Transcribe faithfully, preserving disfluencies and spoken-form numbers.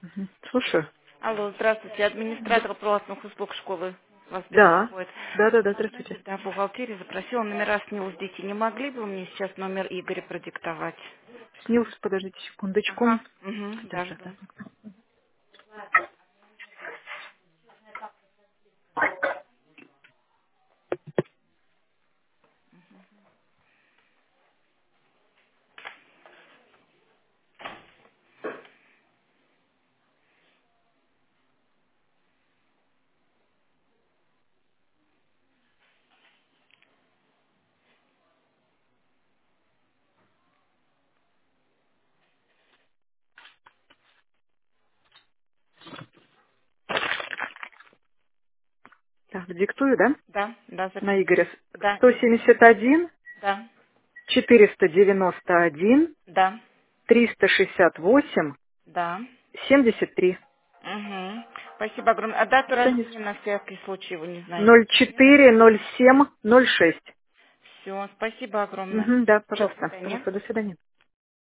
Мгм. Слушаю. Алло, здравствуйте. Администратор платных услуг школы вас Да. беспокоит. Да, да, да, А, здравствуйте. знаете, да, бухгалтерия запросила номера СНИЛС детей. Не могли бы вы мне сейчас номер Игоря продиктовать? Снилс, подождите секундочку. Ага. Угу, Так, да, так, жду. так. Так, диктую, да? Да, да, На записываю. Игоря. Да, сто Игорь. семьдесят один, Да, четыреста девяносто один, да, триста шестьдесят восемь, да. семьдесят три. Угу. Спасибо огромное. А дату Станис. рождения на всякий случай вы не знаете? ноль четыре ноль семь ноль шесть. Все, спасибо огромное. Угу, да, До пожалуйста. свидания. Пожалуйста, до свидания.